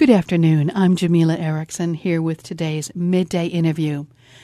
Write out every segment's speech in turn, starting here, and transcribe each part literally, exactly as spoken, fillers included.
Good afternoon. I'm Jamila Erickson here with today's Midday Interview.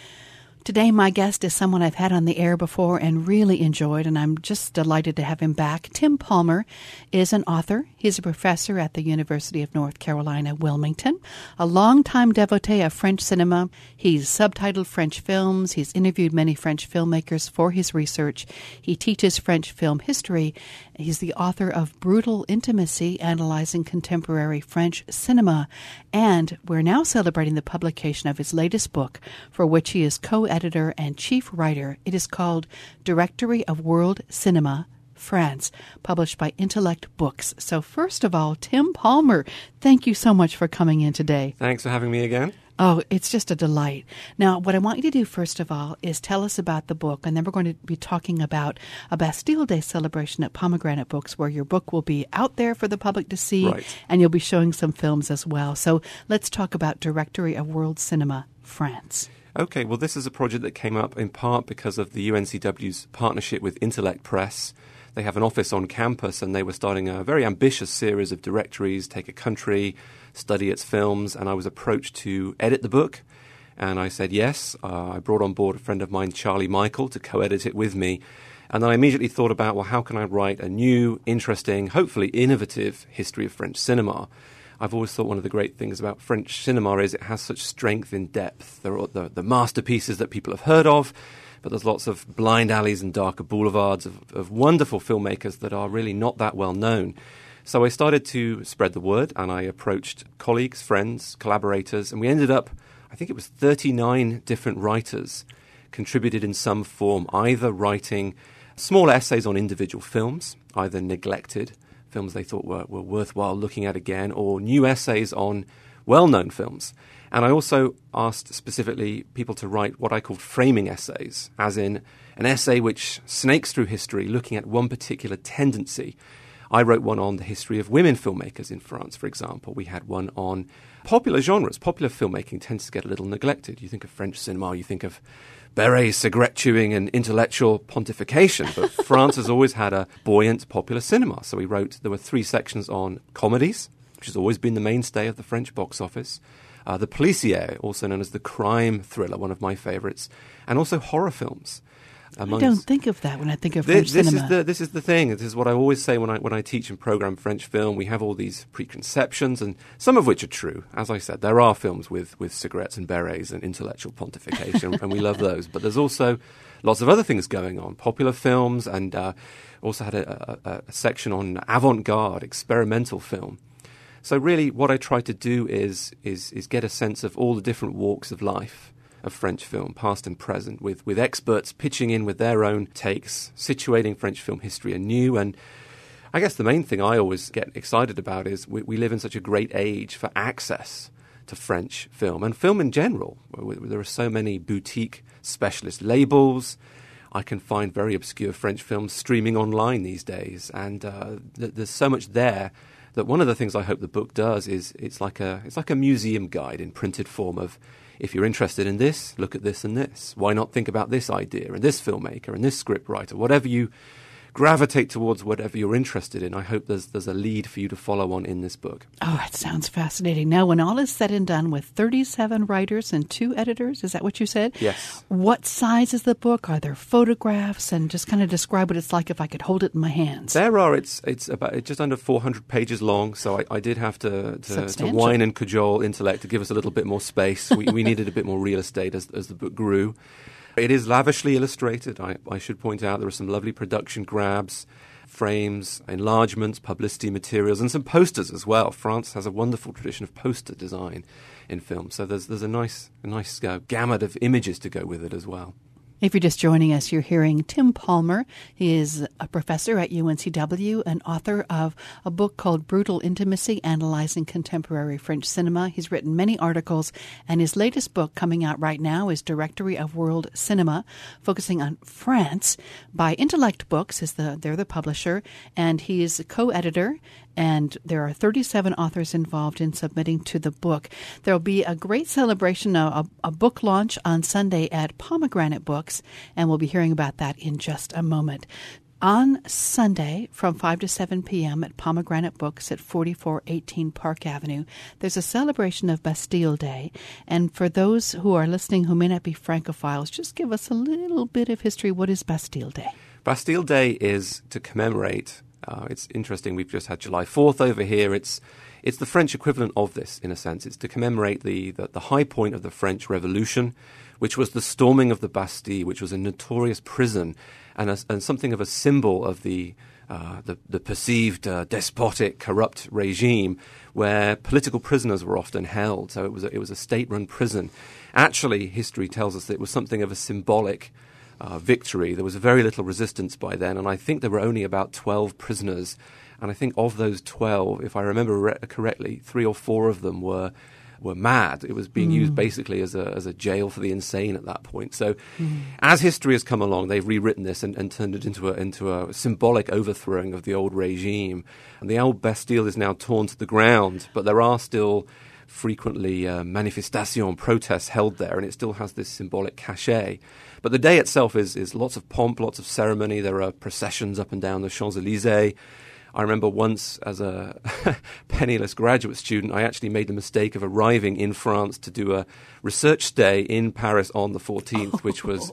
Today, my guest is someone I've had on the air before and really enjoyed, and I'm just delighted to have him back. Tim Palmer is an author. He's a professor at the University of North Carolina, Wilmington, a longtime devotee of French cinema. He's subtitled French films. He's interviewed many French filmmakers for his research. He teaches French film history. He's the author of Brutal Intimacy, Analyzing Contemporary French Cinema. And we're now celebrating the publication of his latest book, for which he is co-editor and chief writer. It is called Directory of World Cinema, France, published by Intellect Books. So first of all, Tim Palmer, thank you so much for coming in today. Thanks for having me again. Oh, it's just a delight. Now, what I want you to do, first of all, is tell us about the book, and then we're going to be talking about a Bastille Day celebration at Pomegranate Books, where your book will be out there for the public to see, right. And you'll be showing some films as well. So let's talk about Directory of World Cinema, France. Okay, well, this is a project that came up in part because of the U N C W's partnership with Intellect Press. They have an office on campus, and they were starting a very ambitious series of directories, take a country, study its films, and I was approached to edit the book, and I said yes. Uh, I brought on board a friend of mine, Charlie Michael, to co-edit it with me, and then I immediately thought about, well, how can I write a new, interesting, hopefully innovative history of French cinema? I've always thought one of the great things about French cinema is it has such strength in depth. There are the, the masterpieces that people have heard of, but there's lots of blind alleys and darker boulevards of, of wonderful filmmakers that are really not that well known. So I started to spread the word, and I approached colleagues, friends, collaborators, and we ended up, I think it was thirty-nine different writers contributed in some form, either writing small essays on individual films, either neglected, films they thought were, were worthwhile looking at again, or new essays on well-known films. And I also asked specifically people to write what I called framing essays, as in an essay which snakes through history, looking at one particular tendency. I wrote one on the history of women filmmakers in France, for example. We had one on popular genres. Popular filmmaking tends to get a little neglected. You think of French cinema, you think of beret, cigarette chewing, and intellectual pontification. But France has always had a buoyant popular cinema. So we wrote, there were three sections on comedies, which has always been the mainstay of the French box office. Uh, the policier, also known as the crime thriller, one of my favorites, and also horror films. Amongst, I don't think of that when I think of this, French this cinema. Is the, this is the thing. This is what I always say when I when I teach and program French film. We have all these preconceptions, and some of which are true. As I said, there are films with, with cigarettes and berets and intellectual pontification, and we love those. But there's also lots of other things going on. Popular films, and uh, also had a, a, a section on avant-garde, experimental film. So really what I try to do is, is is get a sense of all the different walks of life of French film, past and present, with, with experts pitching in with their own takes, situating French film history anew. And I guess the main thing I always get excited about is we, we live in such a great age for access to French film, and film in general. There are so many boutique specialist labels. I can find very obscure French films streaming online these days, and uh, th- there's so much there that one of the things I hope the book does is it's like a it's like a museum guide in printed form of, if you're interested in this, look at this and this. Why not think about this idea and this filmmaker and this scriptwriter? Whatever you gravitate towards, whatever you're interested in, I hope there's there's a lead for you to follow on in this book. Oh, it sounds fascinating. Now, when all is said and done, with thirty-seven writers and two editors, is that what you said? Yes. What size is the book? Are there photographs? And just kind of describe what it's like if I could hold it in my hands. There are. It's it's about it's just under four hundred pages long, so I, I did have to, to, to whine and cajole Intellect to give us a little bit more space. We, we needed a bit more real estate as, as the book grew. It is lavishly illustrated. I, I should point out there are some lovely production grabs, frames, enlargements, publicity materials, and some posters as well. France has a wonderful tradition of poster design in film, so there's there's a nice a nice uh, gamut of images to go with it as well. If you're just joining us, you're hearing Tim Palmer. He is a professor at U N C W, an author of a book called Brutal Intimacy, Analyzing Contemporary French Cinema. He's written many articles, and his latest book coming out right now is Directory of World Cinema, focusing on France, by Intellect Books. Is the they're the publisher, and he is a co-editor. And there are thirty-seven authors involved in submitting to the book. There will be a great celebration, a, a book launch on Sunday at Pomegranate Books, and we'll be hearing about that in just a moment. On Sunday from five to seven p.m. at Pomegranate Books at forty-four eighteen Park Avenue, there's a celebration of Bastille Day. And for those who are listening who may not be Francophiles, just give us a little bit of history. What is Bastille Day? Bastille Day is to commemorate, uh, it's interesting, we've just had July fourth over here. It's it's the French equivalent of this, in a sense. It's to commemorate the, the, the high point of the French Revolution, which was the storming of the Bastille, which was a notorious prison and, a, and something of a symbol of the uh, the, the perceived uh, despotic, corrupt regime where political prisoners were often held. So it was a, it was a state-run prison. Actually, history tells us that it was something of a symbolic uh, victory. There was very little resistance by then, and I think there were only about twelve prisoners. And I think of those twelve, if I remember re- correctly, three or four of them were were mad. It was being mm. used basically as a as a jail for the insane at that point. So mm. as history has come along, they've rewritten this and, and turned it into a into a symbolic overthrowing of the old regime. And the old Bastille is now torn to the ground, but there are still frequently uh, manifestation, protests held there, and it still has this symbolic cachet. But the day itself is is lots of pomp, lots of ceremony. There are processions up and down the Champs-Élysées. I remember once, as a penniless graduate student, I actually made the mistake of arriving in France to do a research stay in Paris on the fourteenth, which was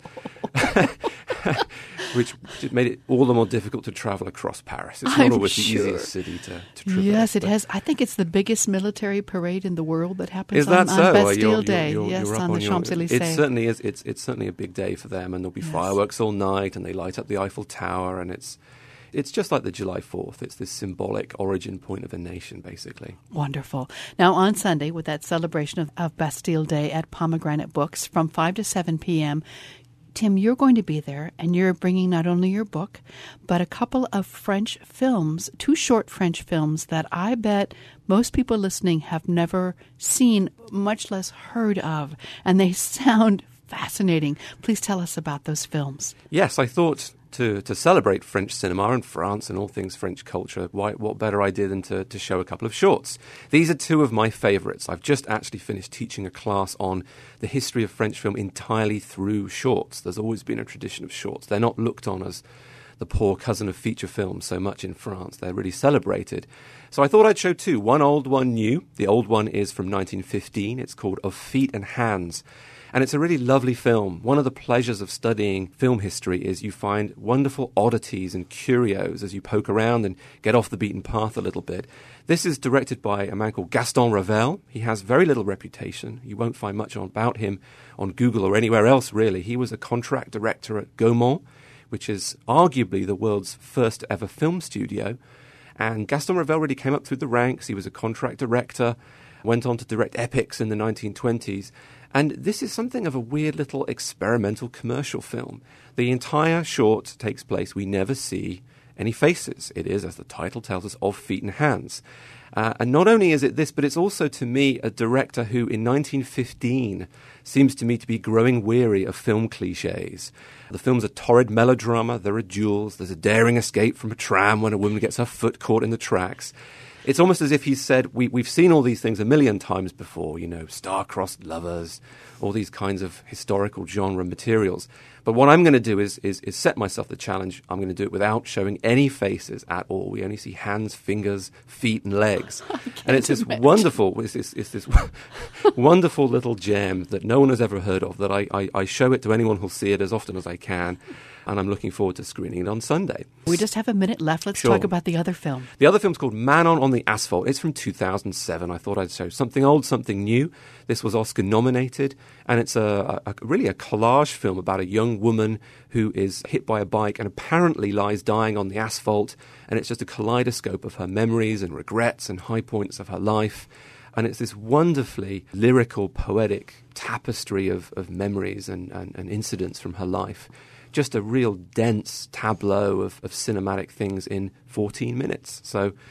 which made it all the more difficult to travel across Paris. It's not I'm always sure. the easiest city to, to traverse. Yes, it has. I think it's the biggest military parade in the world that happens is that on, so? on Bastille you're, you're, Day. you're, yes, you're on the your, Champs-Élysées. It certainly is. It's it's certainly a big day for them, and there'll be yes. fireworks all night, and they light up the Eiffel Tower, and it's. It's just like the July fourth. It's this symbolic origin point of a nation, basically. Wonderful. Now, on Sunday, with that celebration of, of Bastille Day at Pomegranate Books from five to seven p.m., Tim, you're going to be there, and you're bringing not only your book, but a couple of French films, two short French films that I bet most people listening have never seen, much less heard of, and they sound fascinating. Please tell us about those films. Yes, I thought to, to celebrate French cinema and France and all things French culture, why, what better idea than to, to show a couple of shorts. These are two of my favorites. I've just actually finished teaching a class on the history of French film entirely through shorts. There's always been a tradition of shorts. They're not looked on as the poor cousin of feature films so much in France. They're really celebrated. So I thought I'd show two, one old, one new. The old one is from nineteen fifteen. It's called Of Feet and Hands. And it's a really lovely film. One of the pleasures of studying film history is you find wonderful oddities and curios as you poke around and get off the beaten path a little bit. This is directed by a man called Gaston Ravel. He has very little reputation. You won't find much about him on Google or anywhere else, really. He was a contract director at Gaumont, which is arguably the world's first ever film studio. And Gaston Ravel really came up through the ranks. He was a contract director, went on to direct epics in the nineteen twenties. And this is something of a weird little experimental commercial film. The entire short takes place, we never see any faces. It is, as the title tells us, of feet and hands. Uh, and not only is it this, but it's also, to me, a director who, in nineteen fifteen, seems to me to be growing weary of film cliches. The film's a torrid melodrama, there are duels, there's a daring escape from a tram when a woman gets her foot caught in the tracks. It's almost as if he said, we, we've seen all these things a million times before, you know, star-crossed lovers, all these kinds of historical genre materials. But what I'm going to do is, is, is set myself the challenge. I'm going to do it without showing any faces at all. We only see hands, fingers, feet, and legs. And it's this imagine. wonderful, it's this, it's this wonderful little gem that no one has ever heard of, that I, I, I show it to anyone who'll see it as often as I can. And I'm looking forward to screening it on Sunday. We just have a minute left. Let's Sure. talk about the other film. The other film's called Manon on the Asphalt. It's from two thousand seven. I thought I'd show something old, something new. This was Oscar nominated, and it's a, a, a really a collage film about a young woman who is hit by a bike and apparently lies dying on the asphalt, and it's just a kaleidoscope of her memories and regrets and high points of her life. And it's this wonderfully lyrical, poetic tapestry of, of memories and, and, and incidents from her life. Just a real dense tableau of, of cinematic things in fourteen minutes. So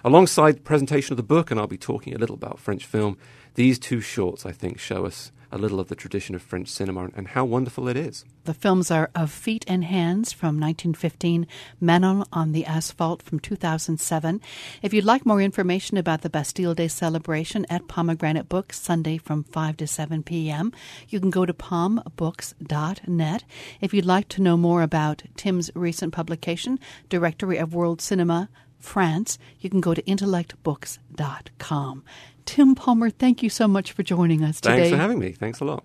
alongside the presentation of the book, and I'll be talking a little about French film, these two shorts, I think, show us a little of the tradition of French cinema and how wonderful it is. The films are Of Feet and Hands from nineteen fifteen, Manon on the Asphalt from two thousand seven. If you'd like more information about the Bastille Day celebration at Pomegranate Books, Sunday from five to seven p.m., you can go to pom books dot net. If you'd like to know more about Tim's recent publication, Directory of World Cinema, France, you can go to intellect books dot com. Tim Palmer, thank you so much for joining us today. Thanks for having me. Thanks a lot.